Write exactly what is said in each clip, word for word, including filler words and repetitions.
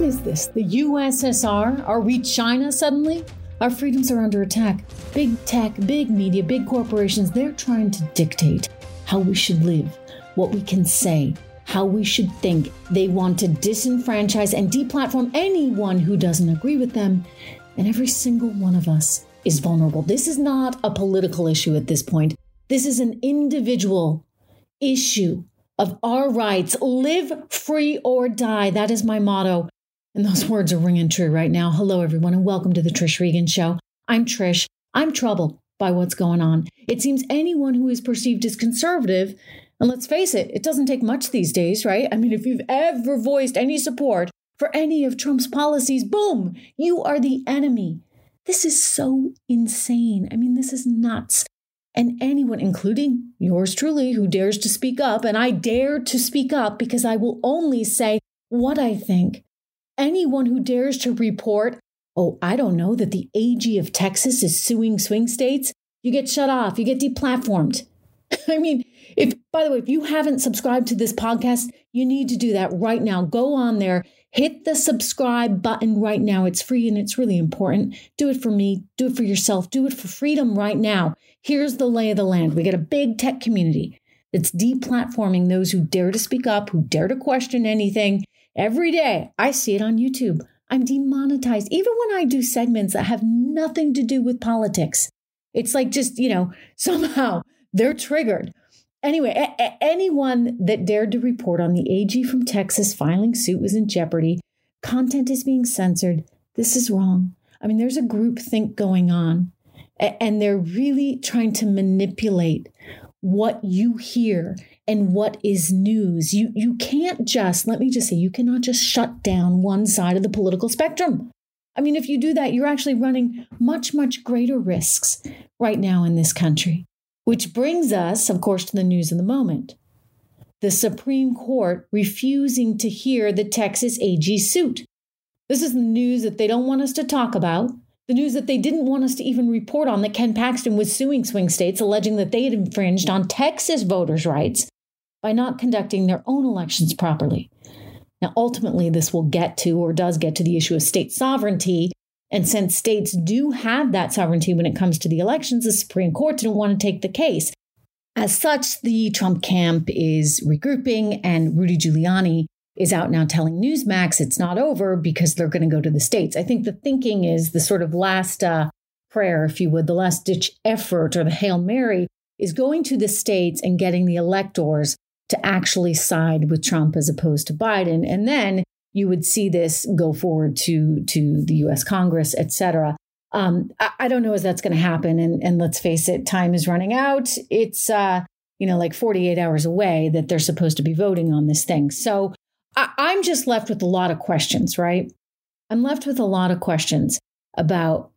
What is this? The U S S R? Are we China suddenly? Our freedoms are under attack. Big tech, big media, big corporations, they're trying to dictate how we should live, what we can say, how we should think. They want to disenfranchise and deplatform anyone who doesn't agree with them. And every single one of us is vulnerable. This is not a political issue at this point. This is an individual issue of our rights. Live free or die. That is my motto. And those words are ringing true right now. Hello, everyone, and welcome to the Trish Regan Show. I'm Trish. I'm troubled by what's going on. It seems anyone who is perceived as conservative, and let's face it, it doesn't take much these days, right? I mean, if you've ever voiced any support for any of Trump's policies, boom, you are the enemy. This is so insane. I mean, this is nuts. And anyone, including yours truly, who dares to speak up, and I dare to speak up because I will only say what I think. Anyone who dares to report, oh, I don't know, that the A G of Texas is suing swing states, you get shut off, you get deplatformed. I mean, if, by the way, if you haven't subscribed to this podcast, you need to do that right now. Go on there, hit the subscribe button right now. It's free and it's really important. Do it for me, do it for yourself, do it for freedom right now. Here's the lay of the land. We got a big tech community that's deplatforming those who dare to speak up, who dare to question anything. Every day, I see it on YouTube. I'm demonetized, even when I do segments that have nothing to do with politics. It's like just, you know, somehow they're triggered. Anyway, a- a- anyone that dared to report on the A G from Texas filing suit was in jeopardy. Content is being censored. This is wrong. I mean, there's a group think going on, a- and they're really trying to manipulate what you hear and what is news. You you can't just, let me just say, you cannot just shut down one side of the political spectrum. I mean, if you do that, you're actually running much, much greater risks right now in this country. Which brings us, of course, to the news of the moment. The Supreme Court refusing to hear the Texas A G suit. This is the news that they don't want us to talk about. The news that they didn't want us to even report on, that Ken Paxton was suing swing states, alleging that they had infringed on Texas voters' rights by not conducting their own elections properly. Now, ultimately, this will get to, or does get to, the issue of state sovereignty. And since states do have that sovereignty when it comes to the elections, the Supreme Court didn't want to take the case. As such, the Trump camp is regrouping, and Rudy Giuliani is out now telling Newsmax it's not over because they're going to go to the states. I think the thinking is the sort of last uh, prayer, if you would, the last ditch effort, or the Hail Mary, is going to the states and getting the electors to actually side with Trump as opposed to Biden. And then you would see this go forward to, to the U S Congress, et cetera. Um, I, I don't know if that's going to happen. And, and let's face it, time is running out. It's, uh, you know, like forty-eight hours away that they're supposed to be voting on this thing. So I, I'm just left with a lot of questions, right? I'm left with a lot of questions about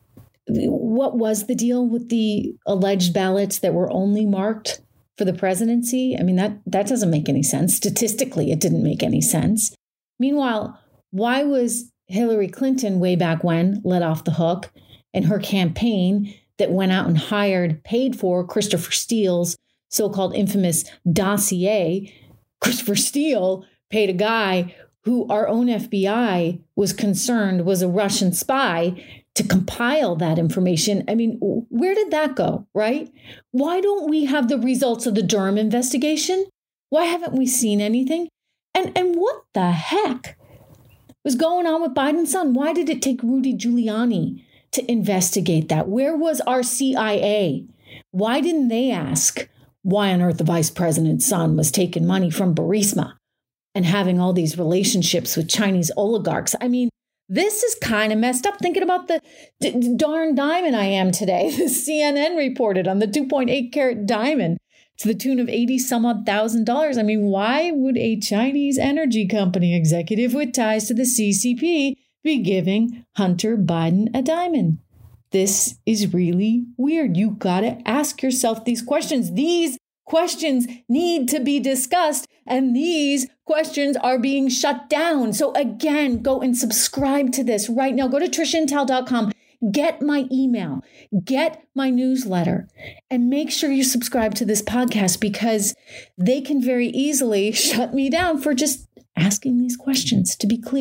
what was the deal with the alleged ballots that were only marked for the presidency. I mean, that that doesn't make any sense. Statistically, it didn't make any sense. Meanwhile, why was Hillary Clinton way back when let off the hook, and her campaign that went out and hired, paid for Christopher Steele's so-called infamous dossier? Christopher Steele paid a guy who our own F B I was concerned was a Russian spy to compile that information. I mean, where did that go, right? Why don't we have the results of the Durham investigation? Why haven't we seen anything? And and what the heck was going on with Biden's son? Why did it take Rudy Giuliani to investigate that? Where was our C I A? Why didn't they ask why on earth the vice president's son was taking money from Burisma and having all these relationships with Chinese oligarchs? I mean, this is kind of messed up. Thinking about the d- darn diamond I am today. The C N N reported on the two point eight carat diamond to the tune of eighty some odd thousand dollars. I mean, why would a Chinese energy company executive with ties to the C C P be giving Hunter Biden a diamond? This is really weird. You got to ask yourself these questions. These questions need to be discussed, and these questions are being shut down. So again, go and subscribe to this right now. Go to trish intel dot com. Get my email, get my newsletter, and make sure you subscribe to this podcast, because they can very easily shut me down for just asking these questions. To be clear,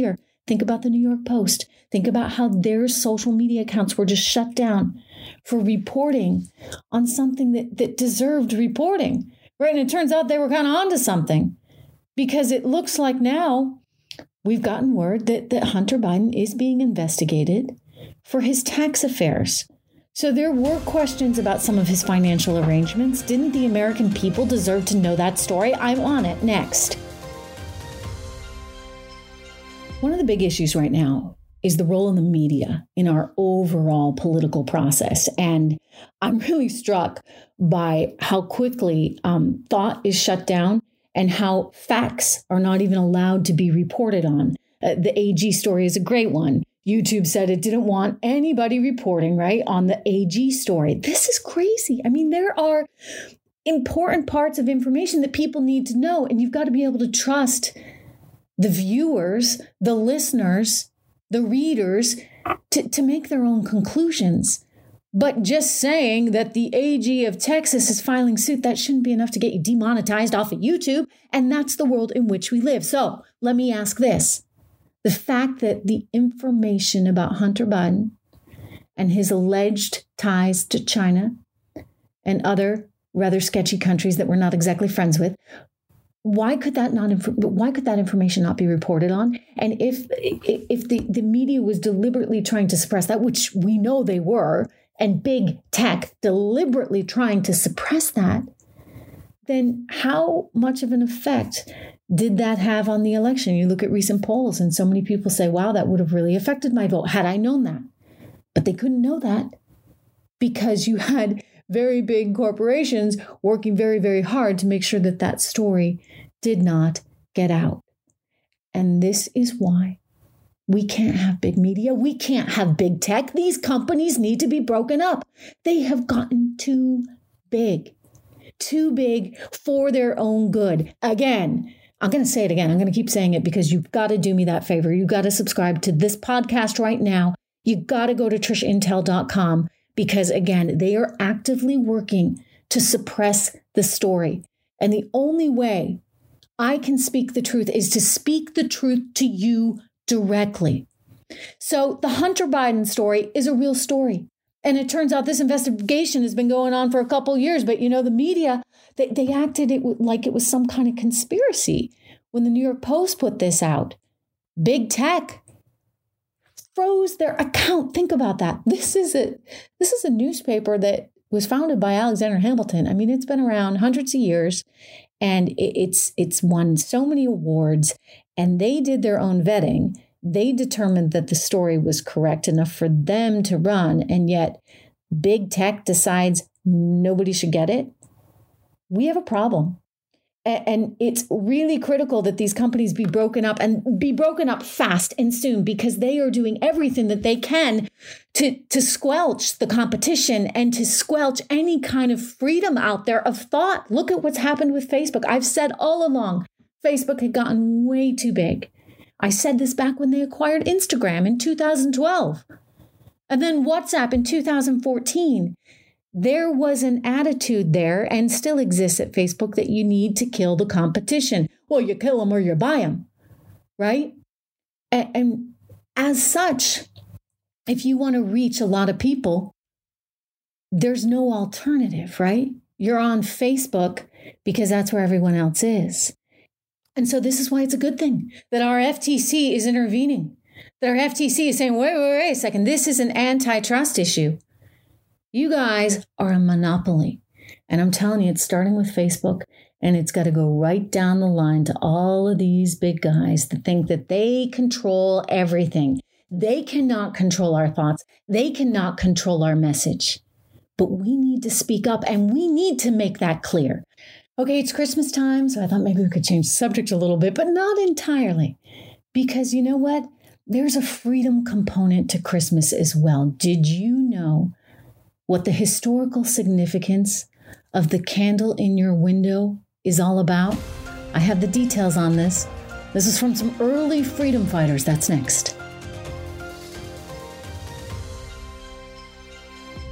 Think about the New York Post. Think about how their social media accounts were just shut down for reporting on something that, that deserved reporting, right? And it turns out they were kind of onto something, because it looks like now we've gotten word that, that Hunter Biden is being investigated for his tax affairs. So there were questions about some of his financial arrangements. Didn't the American people deserve to know that story? I'm on it next. One of the big issues right now is the role of the media in our overall political process. And I'm really struck by how quickly um, thought is shut down and how facts are not even allowed to be reported on. Uh, the A G story is a great one. YouTube said it didn't want anybody reporting, right, on the A G story. This is crazy. I mean, there are important parts of information that people need to know, and you've got to be able to trust the viewers, the listeners, the readers to, to make their own conclusions. But just saying that the A G of Texas is filing suit, that shouldn't be enough to get you demonetized off of YouTube. And that's the world in which we live. So let me ask this. The fact that the information about Hunter Biden and his alleged ties to China and other rather sketchy countries that we're not exactly friends with, why could that not? Inf- why could that information not be reported on? And if if the, the media was deliberately trying to suppress that, which we know they were, and big tech deliberately trying to suppress that, then how much of an effect did that have on the election? You look at recent polls, and so many people say, "Wow, that would have really affected my vote had I known that." But they couldn't know that because you had very big corporations working very, very hard to make sure that that story did not get out. And this is why we can't have big media. We can't have big tech. These companies need to be broken up. They have gotten too big, too big for their own good. Again, I'm going to say it again. I'm going to keep saying it because you've got to do me that favor. You've got to subscribe to this podcast right now. You've got to go to trish intel dot com. Because, again, they are actively working to suppress the story. And the only way I can speak the truth is to speak the truth to you directly. So the Hunter Biden story is a real story. And it turns out this investigation has been going on for a couple of years. But, you know, the media, they, they acted it like it was some kind of conspiracy when the New York Post put this out. Big tech froze their account. Think about that. This is a this is a newspaper that was founded by Alexander Hamilton. I mean, it's been around hundreds of years, and it, it's it's won so many awards. And they did their own vetting. They determined that the story was correct enough for them to run, and yet big tech decides nobody should get it. We have a problem. And it's really critical that these companies be broken up and be broken up fast and soon, because they are doing everything that they can to, to squelch the competition and to squelch any kind of freedom out there of thought. Look at what's happened with Facebook. I've said all along, Facebook had gotten way too big. I said this back when they acquired Instagram in two thousand twelve. And then WhatsApp in two thousand fourteen. There was an attitude there, and still exists at Facebook, that you need to kill the competition. Well, you kill them or you buy them, right? And, and as such, if you want to reach a lot of people, there's no alternative, right? You're on Facebook because that's where everyone else is. And so this is why it's a good thing that our F T C is intervening, that our F T C is saying, wait, wait, wait a second, this is an antitrust issue. You guys are a monopoly. And I'm telling you, it's starting with Facebook, and it's got to go right down the line to all of these big guys that think that they control everything. They cannot control our thoughts. They cannot control our message. But we need to speak up, and we need to make that clear. Okay, it's Christmas time, so I thought maybe we could change the subject a little bit, but not entirely. Because you know what? There's a freedom component to Christmas as well. Did you know what the historical significance of the candle in your window is all about? I have the details on this. This is from some early freedom fighters. That's next.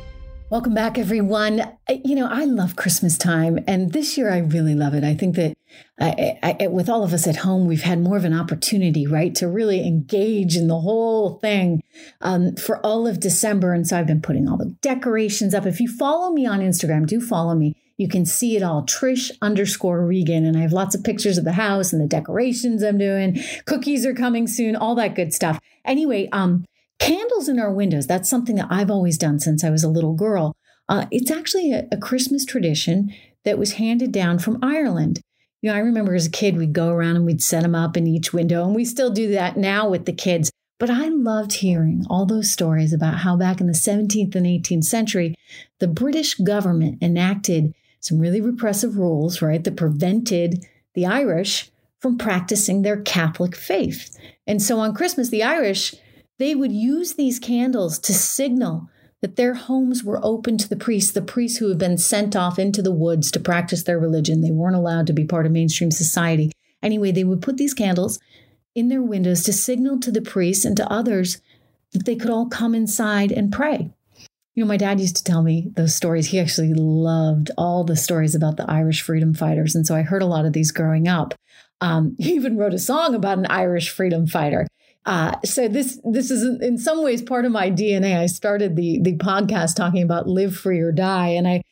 Welcome back, everyone. You know, I love Christmas time, and this year I really love it. I think that I, I, with all of us at home, we've had more of an opportunity, right, to really engage in the whole thing um, for all of December. And so I've been putting all the decorations up. If you follow me on Instagram, do follow me. You can see it all, Trish underscore Regan. And I have lots of pictures of the house and the decorations I'm doing. Cookies are coming soon, all that good stuff. Anyway, um, candles in our windows. That's something that I've always done since I was a little girl. Uh, it's actually a, a Christmas tradition that was handed down from Ireland. You know, I remember as a kid, we'd go around and we'd set them up in each window, and we still do that now with the kids. But I loved hearing all those stories about how back in the seventeenth and eighteenth century, the British government enacted some really repressive rules, right, that prevented the Irish from practicing their Catholic faith. And so on Christmas, the Irish, they would use these candles to signal that their homes were open to the priests, the priests who had been sent off into the woods to practice their religion. They weren't allowed to be part of mainstream society. Anyway, they would put these candles in their windows to signal to the priests and to others that they could all come inside and pray. You know, my dad used to tell me those stories. He actually loved all the stories about the Irish freedom fighters. And so I heard a lot of these growing up. Um, he even wrote a song about an Irish freedom fighter. Uh, so this this is in some ways part of my D N A. I started the the podcast talking about live free or die. And I,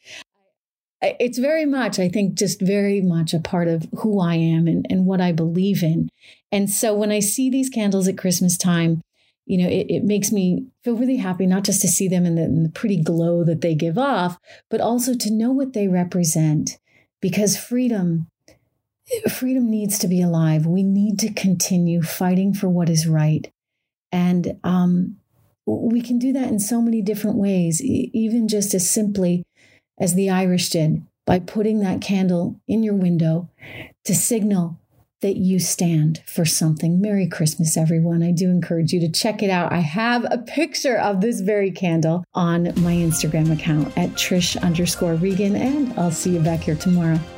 I it's very much, I think, just very much a part of who I am and, and what I believe in. And so when I see these candles at Christmas time, you know, it, it makes me feel really happy, not just to see them in the, in the pretty glow that they give off, but also to know what they represent. Because freedom Freedom needs to be alive. We need to continue fighting for what is right. And um, we can do that in so many different ways, e- even just as simply as the Irish did, by putting that candle in your window to signal that you stand for something. Merry Christmas, everyone. I do encourage you to check it out. I have a picture of this very candle on my Instagram account at Trish underscore Regan, and I'll see you back here tomorrow.